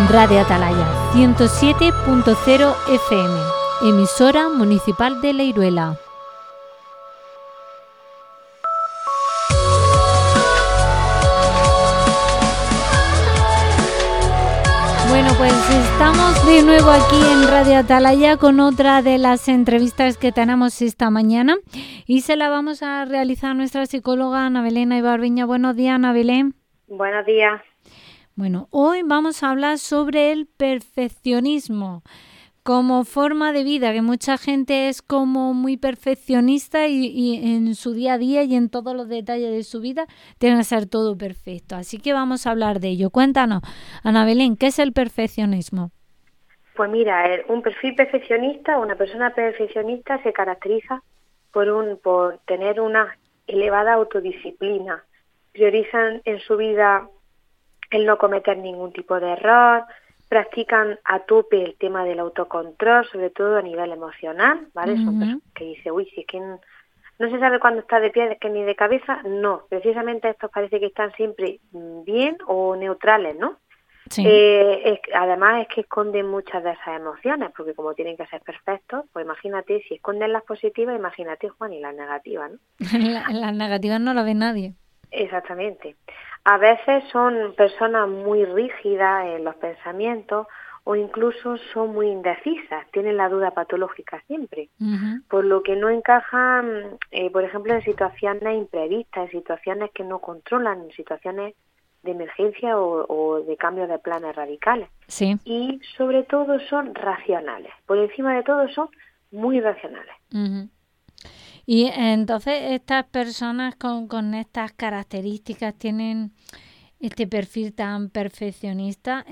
Radio Atalaya 107.0 FM, emisora municipal de Leiruela. Bueno, pues estamos de nuevo aquí en Radio Atalaya con otra de las entrevistas que tenemos esta mañana y se la vamos a realizar nuestra psicóloga Ana Belén Ibarviña. Buenos días, Ana Belén. Buenos días. Bueno, hoy vamos a hablar sobre el perfeccionismo como forma de vida, que mucha gente es como muy perfeccionista y en su día a día y en todos los detalles de su vida tiene que ser todo perfecto. Así que vamos a hablar de ello. Cuéntanos, Ana Belén, ¿qué es el perfeccionismo? Pues mira, un perfil perfeccionista, una persona perfeccionista se caracteriza por tener una elevada autodisciplina. Priorizan en su vida el no cometer ningún tipo de error, practican a tope el tema del autocontrol, sobre todo a nivel emocional, ¿vale? Son personas que dicen, uy, si es que no se sabe cuándo está de pie, es que ni de cabeza, no. Precisamente estos parece que están siempre bien o neutrales, ¿no? Sí. Además es que esconden muchas de esas emociones, porque como tienen que ser perfectos, pues imagínate, si esconden las positivas, imagínate, Juan, y las negativas, ¿no? Las negativas no las ve nadie. Exactamente. A veces son personas muy rígidas en los pensamientos o incluso son muy indecisas, tienen la duda patológica siempre, por lo que no encajan, por ejemplo, en situaciones imprevistas, en situaciones que no controlan, en situaciones de emergencia o de cambio de planes radicales. Sí. Y sobre todo son racionales, por encima de todo son muy racionales. Y entonces estas personas con estas características tienen este perfil tan perfeccionista,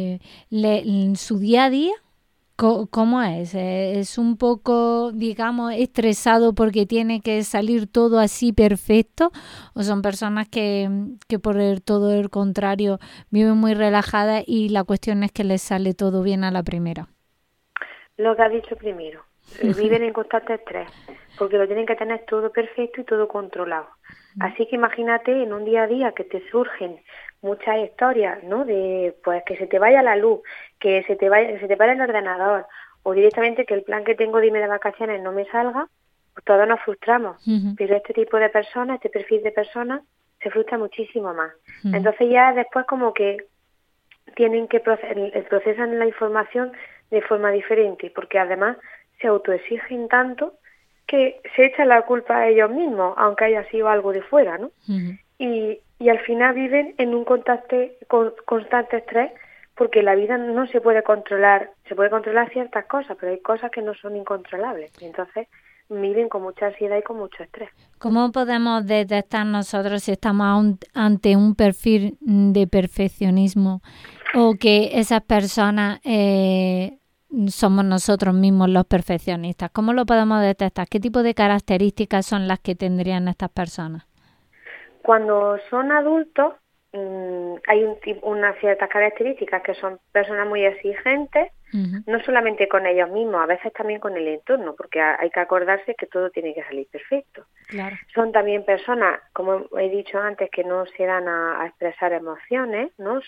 en su día a día, ¿cómo es? ¿Es un poco, digamos, estresado porque tiene que salir todo así perfecto? ¿O son personas que por todo el contrario viven muy relajadas y la cuestión es que les sale todo bien a la primera? Lo que has dicho primero, viven en constante estrés, porque lo tienen que tener todo perfecto y todo controlado. Así que imagínate en un día a día que te surgen muchas historias, ¿no? De pues que se te vaya la luz, que se te pare el ordenador, o directamente que el plan que tengo de irme de vacaciones no me salga, pues todos nos frustramos. Pero este tipo de personas, este perfil de personas, se frustra muchísimo más. Entonces ya después como que tienen que procesan la información de forma diferente, porque además se autoexigen tanto que se echan la culpa a ellos mismos, aunque haya sido algo de fuera, ¿no? Y al final viven en un constante estrés, porque la vida no se puede controlar ciertas cosas, pero hay cosas que no son incontrolables, y entonces viven con mucha ansiedad y con mucho estrés. ¿Cómo podemos detectar nosotros si estamos ante un perfil de perfeccionismo o que esas personas somos nosotros mismos los perfeccionistas? ¿Cómo lo podemos detectar? ¿Qué tipo de características son las que tendrían estas personas? Cuando son adultos, hay unas ciertas características que son personas muy exigentes, no solamente con ellos mismos, a veces también con el entorno, porque hay que acordarse que todo tiene que salir perfecto. Claro. Son también personas, como he dicho antes, que no se dan a expresar emociones, ¿no?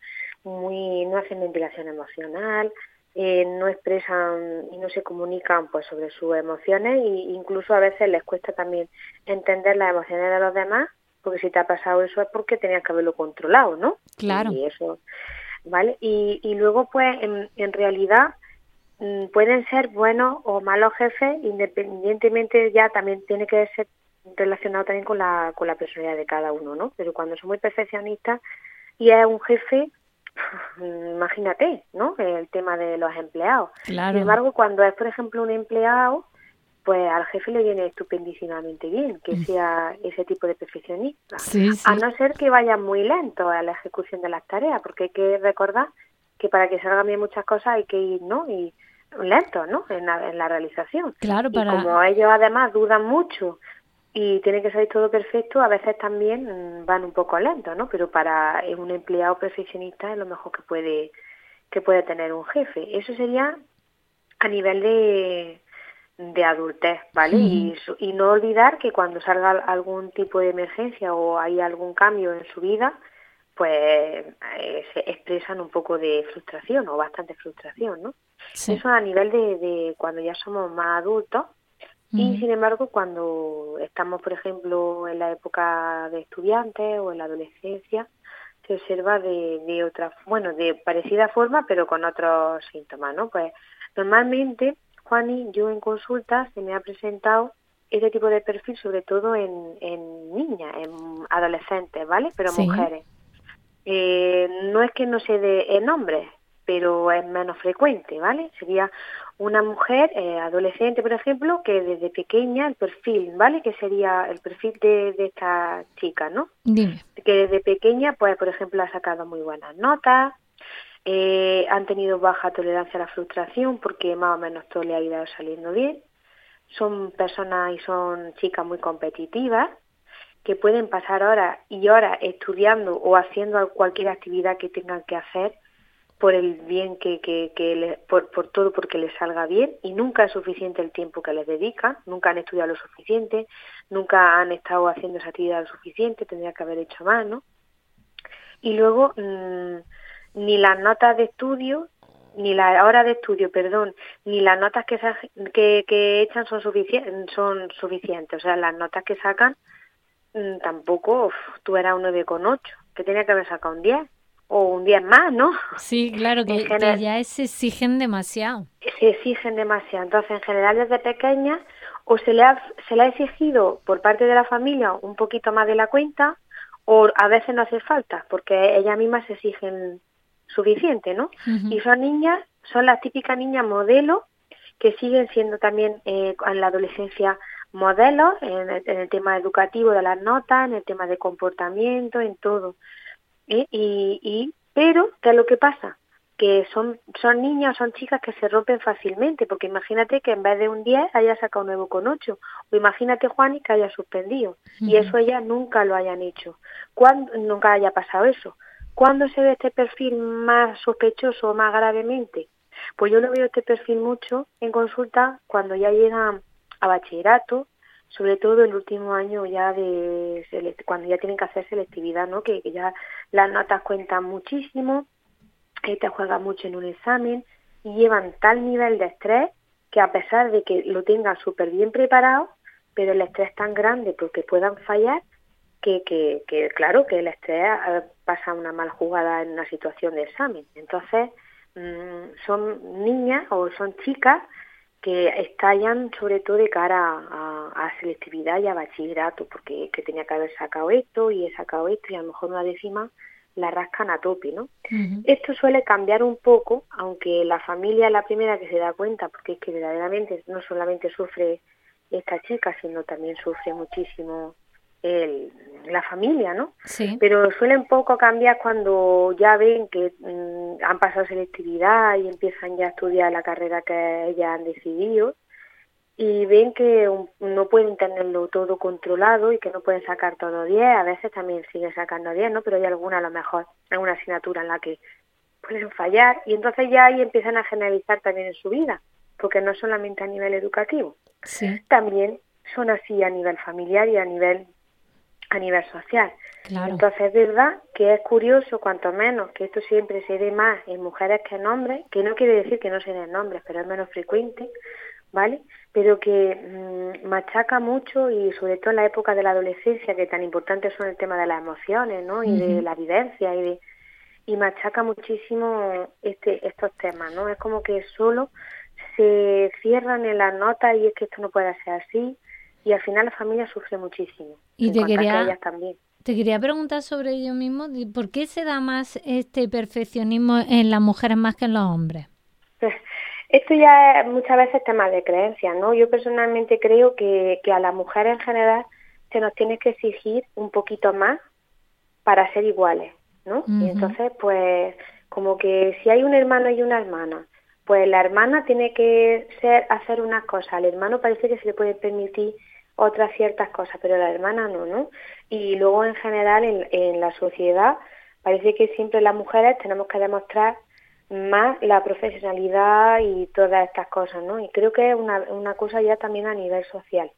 No hacen ventilación emocional, no expresan y no se comunican pues sobre sus emociones, e incluso a veces les cuesta también entender las emociones de los demás, porque si te ha pasado eso es porque tenías que haberlo controlado, ¿no? Claro. Y eso, ¿vale? Y luego, pues, en realidad, pueden ser buenos o malos jefes, independientemente, ya también tiene que ser relacionado también con la personalidad de cada uno, ¿no? Pero cuando son muy perfeccionistas y es un jefe, imagínate, ¿no? El tema de los empleados. Claro. Sin embargo, cuando es, por ejemplo, un empleado, pues al jefe le viene estupendísimamente bien que sea ese tipo de perfeccionista. Sí. A no ser que vaya muy lento a la ejecución de las tareas, porque hay que recordar que para que salgan bien muchas cosas hay que ir, ¿no? Y lento, ¿no? En la realización. Claro, Y como ellos además dudan mucho y tiene que salir todo perfecto, a veces también van un poco lentos, ¿no? Pero para un empleado perfeccionista es lo mejor que puede tener un jefe. Eso sería a nivel de adultez, ¿vale? Y no olvidar que cuando salga algún tipo de emergencia o hay algún cambio en su vida, pues se expresan un poco de frustración o bastante frustración, ¿no? Sí. Eso a nivel de cuando ya somos más adultos. Y sin embargo, cuando estamos, por ejemplo, en la época de estudiantes o en la adolescencia, se observa de otra, bueno, de parecida forma, pero con otros síntomas, ¿no? Pues normalmente, Juani, yo en consulta se me ha presentado este tipo de perfil, sobre todo en niñas, en adolescentes, ¿vale? Pero Sí. mujeres. No es que no se dé en hombres, pero es menos frecuente, ¿vale? Sería una mujer adolescente, por ejemplo, que desde pequeña el perfil, ¿vale? Que sería el perfil de esta chica, ¿no? Dime. Que desde pequeña, pues, por ejemplo, ha sacado muy buenas notas, han tenido baja tolerancia a la frustración porque más o menos todo le ha ido saliendo bien. Son personas y son chicas muy competitivas, que pueden pasar horas y horas estudiando o haciendo cualquier actividad que tengan que hacer por el bien por todo porque les salga bien, y nunca es suficiente el tiempo que les dedican, nunca han estudiado lo suficiente, nunca han estado haciendo esa actividad lo suficiente, tendría que haber hecho más, ¿no? Y luego ni las notas de estudio, ni las horas de estudio, perdón, ni las notas que echan son suficientes, o sea, las notas que sacan tampoco, tú eras un 9,8, que tenía que haber sacado un 10 o un 10 más, ¿no? Sí, claro, En que ya se exigen demasiado. se exigen demasiado. Entonces, en general, desde pequeña, o se le ha exigido por parte de la familia un poquito más de la cuenta, o a veces no hace falta, porque ellas mismas se exigen suficiente, ¿no? Y son niñas, son las típicas niñas modelo, que siguen siendo también en la adolescencia modelos, en el tema educativo de las notas, en el tema de comportamiento, en todo. Pero, ¿qué es lo que pasa? Que son niñas, son chicas que se rompen fácilmente, porque imagínate que en vez de un 10 haya sacado un 9,8, o imagínate, Juani, que haya suspendido, y eso ellas nunca lo hayan hecho. ¿Cuándo nunca haya pasado eso? ¿Cuándo se ve este perfil más sospechoso o más gravemente? Pues yo lo veo este perfil mucho en consulta cuando ya llegan a bachillerato, sobre todo el último año ya cuando ya tienen que hacer selectividad, ¿no? Que ya las notas cuentan muchísimo, que te juegan mucho en un examen y llevan tal nivel de estrés que a pesar de que lo tengan súper bien preparado, pero el estrés es tan grande porque puedan fallar que claro, que el estrés pasa una mal jugada en una situación de examen. Entonces, son niñas o son chicas que estallan sobre todo de cara a selectividad y a bachillerato, porque que tenía que haber sacado esto y he sacado esto y a lo mejor una décima la rascan a tope, ¿no? Esto suele cambiar un poco, aunque la familia es la primera que se da cuenta, porque es que verdaderamente no solamente sufre esta chica, sino también sufre muchísimo la familia, ¿no? Sí. Pero suelen poco cambiar cuando ya ven que han pasado selectividad y empiezan ya a estudiar la carrera que ellas han decidido, y ven que no pueden tenerlo todo controlado y que no pueden sacar todo 10, a veces también siguen sacando 10, ¿no? Pero hay alguna, a lo mejor, alguna asignatura en la que pueden fallar, y entonces ya ahí empiezan a generalizar también en su vida, porque no solamente a nivel educativo, Sí. también son así a nivel familiar y a nivel social. Claro. Entonces es verdad que es curioso, cuanto menos, que esto siempre se ve más en mujeres que en hombres, que no quiere decir que no se den en hombres, pero es menos frecuente, ¿vale? Pero que machaca mucho, y sobre todo en la época de la adolescencia, que tan importantes son el tema de las emociones, ¿no? Y de la vivencia, y machaca muchísimo estos temas, ¿no? Es como que solo se cierran en las notas y es que esto no puede ser así, y al final la familia sufre muchísimo. Y en cuanto a que ellas también. te quería preguntar sobre ello mismo, ¿por qué se da más este perfeccionismo en las mujeres más que en los hombres? Esto ya es muchas veces tema de creencias, ¿no? Yo personalmente creo que a las mujeres en general se nos tiene que exigir un poquito más para ser iguales, ¿no? Y entonces, pues, como que si hay un hermano y una hermana, pues la hermana tiene que hacer unas cosas, al hermano parece que se le puede permitir otras ciertas cosas, pero la hermana no, ¿no? Y luego en general en la sociedad parece que siempre las mujeres tenemos que demostrar más la profesionalidad y todas estas cosas, ¿no? Y creo que es una cosa ya también a nivel social,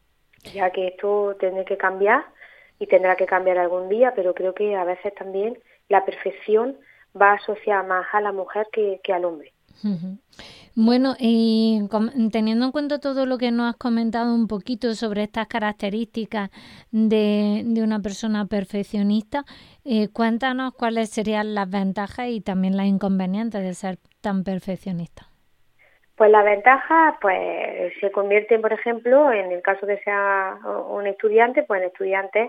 ya que esto tendrá que cambiar y tendrá que cambiar algún día, pero creo que a veces también la perfección va asociada más a la mujer que al hombre. Ujú. Bueno, y teniendo en cuenta todo lo que nos has comentado un poquito sobre estas características de una persona perfeccionista, cuéntanos cuáles serían las ventajas y también las inconvenientes de ser tan perfeccionista. Pues la ventaja, pues se convierte, por ejemplo, en el caso que sea un estudiante, pues en estudiantes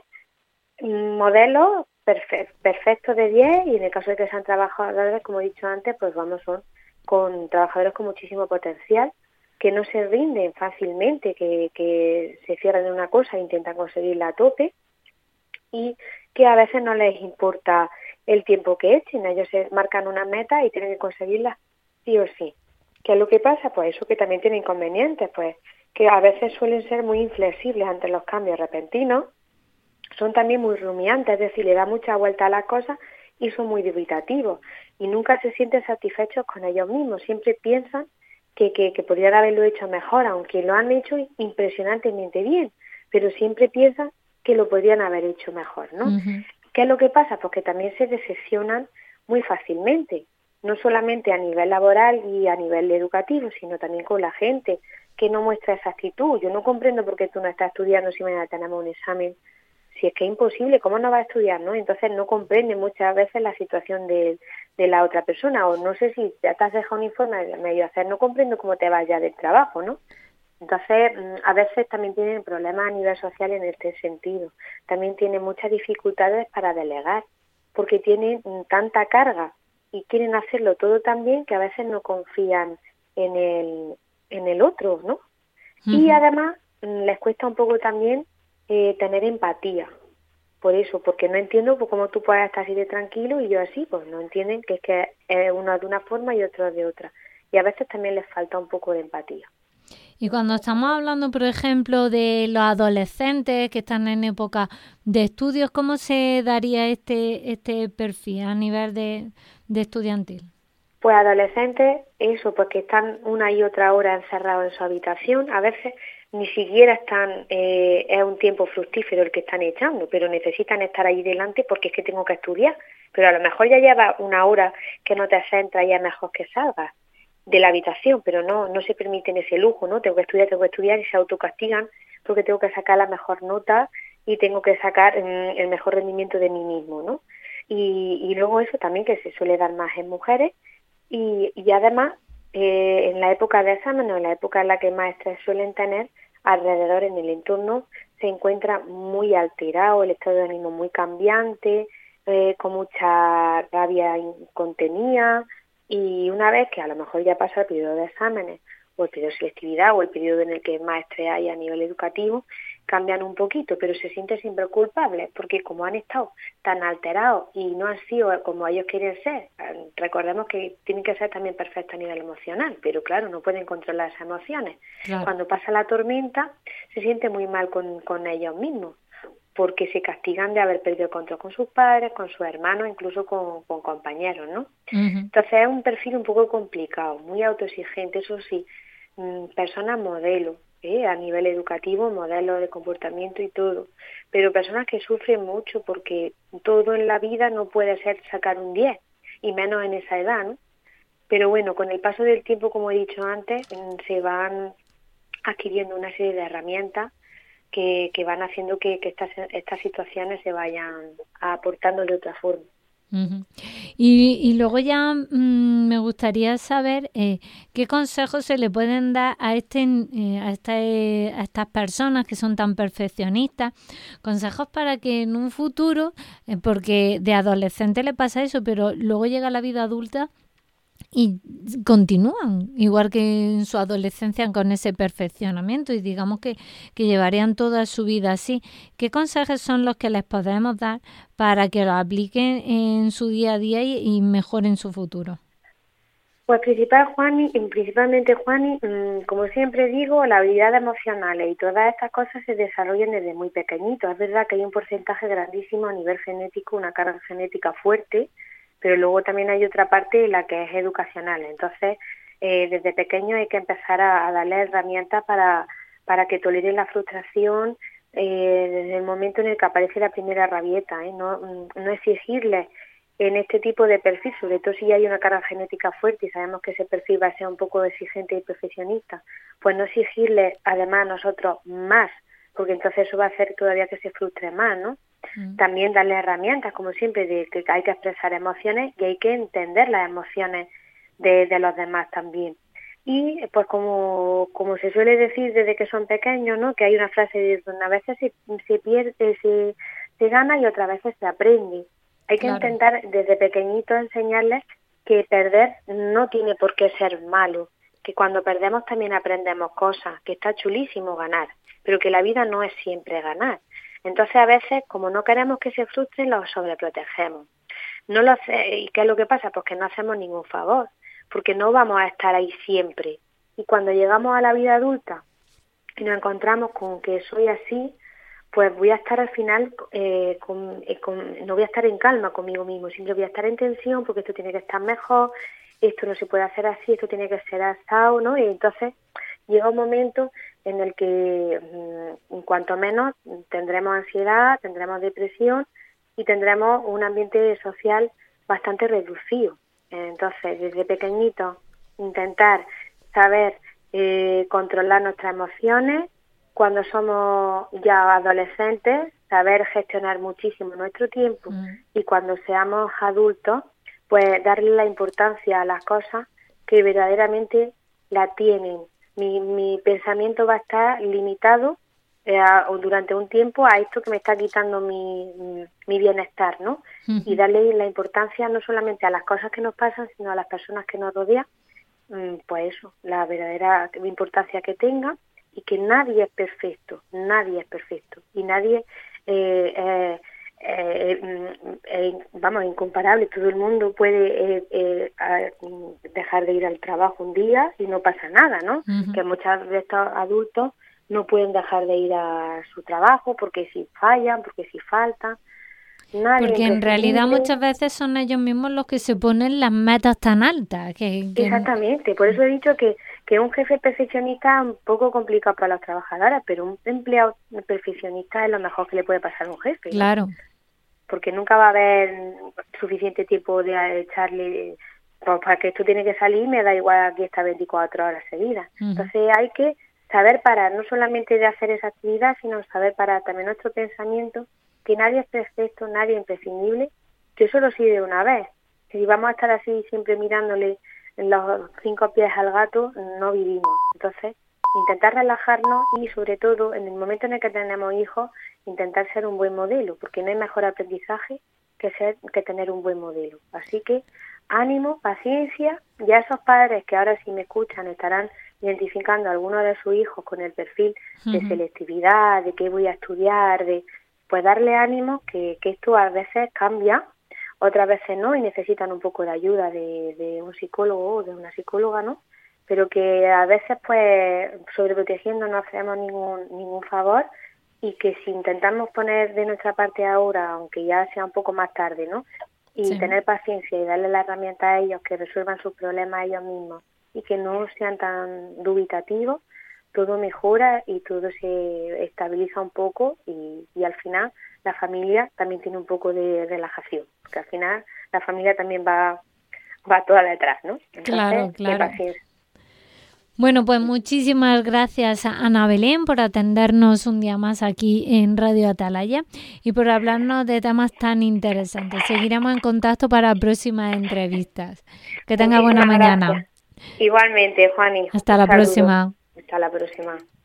modelos perfectos de 10, y en el caso de que sean trabajadores, como he dicho antes, pues vamos, son con trabajadores con muchísimo potencial, que no se rinden fácilmente, que se cierran en una cosa e intentan conseguirla a tope, y que a veces no les importa el tiempo que echen. Ellos se marcan una meta y tienen que conseguirla sí o sí. ¿Qué es lo que pasa? Pues eso, que también tiene inconvenientes, pues que a veces suelen ser muy inflexibles ante los cambios repentinos, son también muy rumiantes, es decir, le da mucha vuelta a las cosas y son muy dubitativos y nunca se sienten satisfechos con ellos mismos, siempre piensan que podrían haberlo hecho mejor, aunque lo han hecho impresionantemente bien, pero siempre piensan que lo podrían haber hecho mejor, ¿no? Uh-huh. ¿Qué es lo que pasa? Pues que también se decepcionan muy fácilmente, no solamente a nivel laboral y a nivel educativo, sino también con la gente que no muestra esa actitud. Yo no comprendo por qué tú no estás estudiando si mañana tenemos un examen, si es que es imposible, ¿cómo no va a estudiar, no? Entonces no comprende muchas veces la situación de la otra persona, o no sé si ya te has dejado un informe medio hacer, no comprendo cómo te vas ya del trabajo, ¿no? Entonces, a veces también tienen problemas a nivel social en este sentido. También tienen muchas dificultades para delegar, porque tienen tanta carga y quieren hacerlo todo tan bien que a veces no confían en el otro, ¿no? Y además les cuesta un poco también tener empatía. Por eso, porque no entiendo pues, cómo tú puedes estar así de tranquilo y yo así, pues no entienden que es que uno de una forma y otro de otra. Y a veces también les falta un poco de empatía. Y cuando estamos hablando, por ejemplo, de los adolescentes que están en época de estudios, ¿cómo se daría este perfil a nivel de estudiantil? Pues adolescentes, eso, pues que están una y otra hora encerrados en su habitación, a veces ni siquiera están, es un tiempo fructífero el que están echando, pero necesitan estar ahí delante porque es que tengo que estudiar, pero a lo mejor ya lleva una hora que no te centras y es mejor que salgas de la habitación, pero no se permiten ese lujo, ¿no? Tengo que estudiar y se autocastigan porque tengo que sacar la mejor nota y tengo que sacar el mejor rendimiento de mí mismo, ¿no? Y luego eso también que se suele dar más en mujeres. Y además, en la época de exámenes, en la época en la que más estrés suelen tener, alrededor en el entorno se encuentra muy alterado, el estado de ánimo muy cambiante, con mucha rabia contenida, y una vez que a lo mejor ya pasa el periodo de exámenes, o el periodo de selectividad, o el periodo en el que más estrés hay a nivel educativo, cambian un poquito, pero se sienten siempre culpables, porque como han estado tan alterados y no han sido como ellos quieren ser, recordemos que tienen que ser también perfectos a nivel emocional, pero claro, no pueden controlar esas emociones. Claro. Cuando pasa la tormenta, se siente muy mal con ellos mismos, porque se castigan de haber perdido el control con sus padres, con sus hermanos, incluso con compañeros, ¿no? Entonces es un perfil un poco complicado, muy autoexigente, eso sí, personas modelo, a nivel educativo, modelo de comportamiento y todo, pero personas que sufren mucho porque todo en la vida no puede ser sacar un 10, y menos en esa edad, ¿no? Pero bueno, con el paso del tiempo, como he dicho antes, se van adquiriendo una serie de herramientas que van haciendo que estas situaciones se vayan aportando de otra forma. Uh-huh. Y luego ya me gustaría saber qué consejos se le pueden dar a estas personas que son tan perfeccionistas, consejos para que en un futuro, porque de adolescente le pasa eso, pero luego llega la vida adulta y continúan, igual que en su adolescencia, con ese perfeccionamiento, y digamos que llevarían toda su vida así. ¿Qué consejos son los que les podemos dar para que lo apliquen en su día a día y mejoren su futuro? Pues principalmente, Juani, como siempre digo, las habilidades emocionales y todas estas cosas se desarrollan desde muy pequeñitos. Es verdad que hay un porcentaje grandísimo a nivel genético, una carga genética fuerte, pero luego también hay otra parte, la que es educacional. Entonces, desde pequeño hay que empezar a darle herramientas para que toleren la frustración desde el momento en el que aparece la primera rabieta, no exigirles en este tipo de perfil, sobre todo si hay una carga genética fuerte y sabemos que ese perfil va a ser un poco exigente y perfeccionista, pues no exigirle además a nosotros más, porque entonces eso va a hacer todavía que se frustre más, ¿no? También darle herramientas, como siempre, de que hay que expresar emociones y hay que entender las emociones de los demás también. Y pues como se suele decir desde que son pequeños, ¿no? Que hay una frase de donde a veces se pierde, se gana y otras veces se aprende. Hay que intentar desde pequeñitos enseñarles que perder no tiene por qué ser malo, que cuando perdemos también aprendemos cosas, que está chulísimo ganar, pero que la vida no es siempre ganar. Entonces a veces, como no queremos que se frustren, los sobreprotegemos. ¿Y qué es lo que pasa? Pues que no hacemos ningún favor, porque no vamos a estar ahí siempre. Y cuando llegamos a la vida adulta y nos encontramos con que soy así, pues voy a estar al final, no voy a estar en calma conmigo mismo, siempre voy a estar en tensión porque esto tiene que estar mejor, esto no se puede hacer así, esto tiene que ser asado, ¿no? Y entonces llega un momento en el que, en cuanto menos, tendremos ansiedad, tendremos depresión y tendremos un ambiente social bastante reducido. Entonces, desde pequeñito, intentar saber controlar nuestras emociones. Cuando somos ya adolescentes, saber gestionar muchísimo nuestro tiempo y cuando seamos adultos, pues darle la importancia a las cosas que verdaderamente la tienen. Mi pensamiento va a estar limitado durante un tiempo a esto que me está quitando mi bienestar, ¿no? Y darle la importancia no solamente a las cosas que nos pasan, sino a las personas que nos rodean, pues eso, la verdadera importancia que tenga. Y que nadie es perfecto y nadie incomparable. Todo el mundo puede dejar de ir al trabajo un día y no pasa nada, ¿no? Que muchos de estos adultos no pueden dejar de ir a su trabajo porque si fallan, porque si faltan. Porque en realidad muchas veces son ellos mismos los que se ponen las metas tan altas. Exactamente, por eso he dicho que un jefe perfeccionista es un poco complicado para las trabajadoras, pero un empleado perfeccionista es lo mejor que le puede pasar a un jefe, ¿no? Claro. Porque nunca va a haber suficiente tiempo de echarle, pues para que esto tiene que salir, me da igual aquí estar 24 horas seguidas. Entonces hay que saber parar, no solamente de hacer esa actividad, sino saber parar también nuestro pensamiento, que nadie es perfecto, nadie es imprescindible, que eso lo sirve una vez. Si vamos a estar así siempre mirándole los 5 pies al gato, no vivimos. Entonces, intentar relajarnos y sobre todo en el momento en el que tenemos hijos, intentar ser un buen modelo, porque no hay mejor aprendizaje que tener un buen modelo. Así que ánimo, paciencia, y a esos padres que ahora si me escuchan estarán identificando a alguno de sus hijos con el perfil de selectividad, de qué voy a estudiar, pues darle ánimo que esto a veces cambia, otras veces no, y necesitan un poco de ayuda de un psicólogo o de una psicóloga, ¿no? Pero que a veces, pues, sobreprotegiendo no hacemos ningún favor y que si intentamos poner de nuestra parte ahora, aunque ya sea un poco más tarde, ¿no? Y tener paciencia y darle la herramienta a ellos que resuelvan sus problemas ellos mismos y que no sean tan dubitativos, todo mejora y todo se estabiliza un poco y al final la familia también tiene un poco de relajación, porque al final la familia también va toda detrás, ¿no? Entonces, claro. Paciencia. Bueno, pues muchísimas gracias a Ana Belén por atendernos un día más aquí en Radio Atalaya y por hablarnos de temas tan interesantes. Seguiremos en contacto para próximas entrevistas. Que tenga buena mañana. Igualmente, Juani. Hasta la próxima. Hasta la próxima.